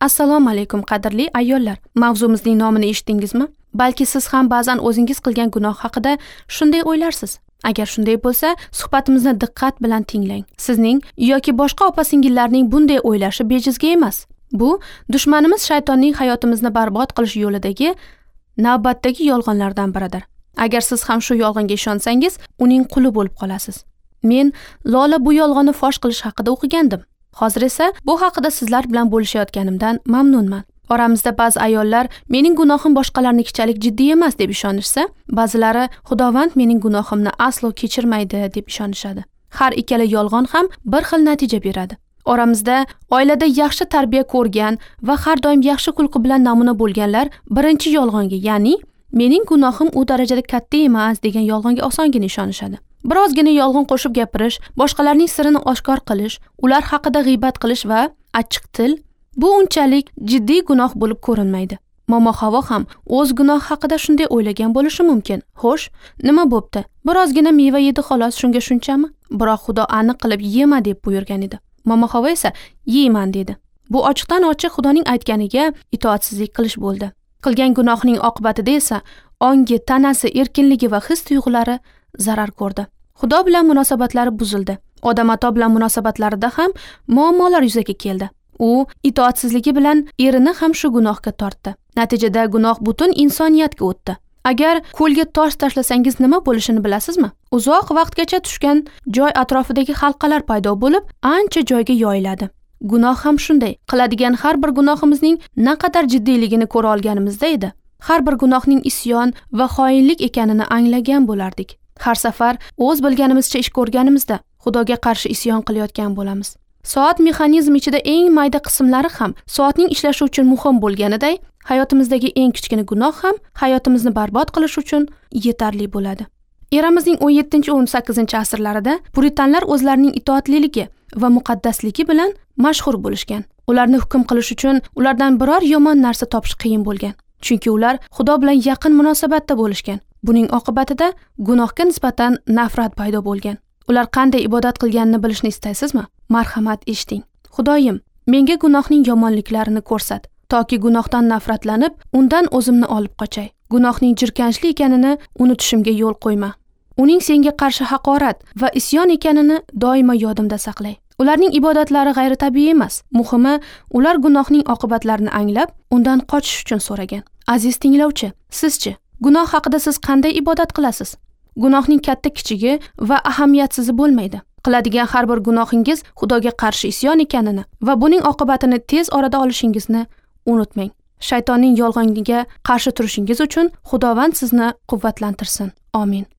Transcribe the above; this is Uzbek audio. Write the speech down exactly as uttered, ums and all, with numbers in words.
Assalomu alaykum qadrli ayollar. Mavzumizning nomini eshitdingizmi? Balki siz ham ba'zan o'zingiz qilgan gunoh haqida shunday o'ylarsiz. Agar shunday bo'lsa, suhbatimizni diqqat bilan tinglang. Sizning yoki boshqa opa-singillarning bunday o'ylashi bejizga emas. Bu dushmanimiz shaytonning hayotimizni barbod qilish yo'lidagi navbatdagi yolg'onlardan biridir. Agar siz ham shu yolg'onga ishonsangiz, uning quli bo'lib qolasiz. Men Lola bu yolg'onni fosh qilish haqida o'qigandim. Hozir esa bu haqida sizlar bilan bo'lishayotganimdan mamnunman. Oramizda ba'zi ayollar mening gunohim boshqalarnikichalik jiddiy emas deb ishonishsa, ba'zilari Xudovand mening gunohimni aslo kechirmaydi deb ishonishadi. Har ikkala yolg'on ham bir xil natija beradi. Oramizda oilada yaxshi tarbiya ko'rgan va har doim yaxshi xulqi bilan namuna bo'lganlar birinchi yolg'onga, ya'ni mening gunohim u darajada katta emas degan yolg'onga osongina ishonishadi. Birozgina yolg'on qo'shib gapirish, boshqalarning sirini oshkor qilish, ular haqida g'iybat qilish va achchiq til bu unchalik jiddiy gunoh bo'lib ko'rinmaydi. Momo Havo ham o'z gunoh haqida shunday o'ylagan bo'lishi mumkin. Xo'sh, nima bo'pti? Birozgina meva yedi xolos, shunga shunchami? Biroq Xudo aniq qilib yema deb buyurgan edi. Momo Havo esa yeyman dedi. Bu ochiqdan ochiq Xudoning aytganiga itoatsizlik qilish bo'ldi. Qilgan gunohning oqibatida esa ongi, tanasi, erkinligi va his tuyg'ulari zarar ko'rdi. Xudo bilan munosabatlari buzildi. Odam ato bilan munosabatlarida ham muammolar yuzaga keldi. U itoatsizligi bilan erini ham shu gunohga tortdi. Natijada gunoh butun insoniyatga o'tdi. Agar ko'lga tosh tashlasangiz nima bo'lishini bilasizmi? Uzoq vaqtgacha tushgan joy atrofidagi halqalar paydo bo'lib, ancha joyga yoyiladi. Gunoh ham shunday. Qiladigan har bir gunohimizning naqadar jiddiyligini ko'ra olganimizda edi. Har bir gunohning isyon va xoinlik ekanini anglagan bo'lardik. Har safar o'z bilganimizcha ish ko'rganimizda Xudoga qarshi isyon qilayotgan bo'lamiz. Soat mexanizmi ichida eng mayda qismlari ham soatning ishlashi uchun muhim bo'lganiday, hayotimizdagi eng kichkina gunoh ham hayotimizni barbod qilish uchun yetarli bo'ladi. Eramizning o'n yettinchi o'n sakkizinchi asrlarida puritanlar o'zlarining itoatliligi va muqaddasligi bilan mashhur bo'lishgan. Ularni hukm qilish uchun ulardan biror yomon narsa topish qiyin bo'lgan. Chunki ular Xudo bilan yaqin munosabatda bo'lishgan. Buning oqibatida gunohga nisbatan nafrat paydo bo'lgan. Ular qanday ibodat qilganini bilishni istaysizmi? Marhamat, eshiting. Xudoyim, menga gunohning yomonliklarini ko'rsat, toki gunohdan nafratlanib, undan o'zimni olib qochay. Gunohning jirkanchli ekanini unutishimga yo'l qo'yma. Uning senga qarshi haqorat va isyon ekanini doimo yodimda saqlay. Ularning ibodatlari g'ayritabiiy emas. Muhimi, ular gunohning oqibatlarini anglab, undan qochish uchun so'ragan. Aziz tinglovchi, sizchi gunoh haqida siz qanday ibodat qilasiz? Gunohning katta kichigi va ahamiyatsizi bo'lmaydi. Qiladigan har bir gunohingiz Xudoga qarshi isyon ekanini va buning oqibatini tez orada olishingizni unutmang. Shaytonning yolg'oniga qarshi turishingiz uchun Xudovand sizni quvvatlantirsin. Amin.